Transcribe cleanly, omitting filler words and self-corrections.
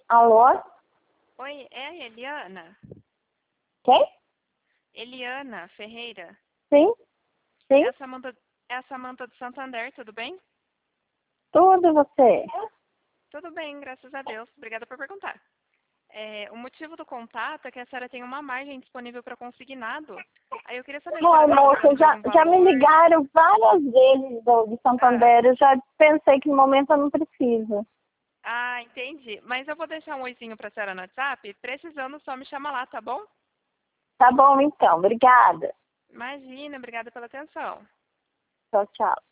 Alô? Oi, é a Eliana? Quem? Eliana Ferreira. Sim? Sim? É a Samanta do Santander, tudo bem? Tudo e você? Tudo bem, graças a Deus. Obrigada por perguntar. O motivo do contato é que a senhora tem uma margem disponível para consignado. Aí eu queria saber se a Bom, senhora está moça, procurando por algum já me valor. ligaram várias vezes de Ah, Santander. Eu já pensei que no momento eu não preciso. entendi. Mas eu vou deixar um oizinho para a senhora no WhatsApp. Precisando, só me chama lá, tá bom? Tá bom, então. Obrigada. Imagina, obrigada pela atenção. Tchau, tchau.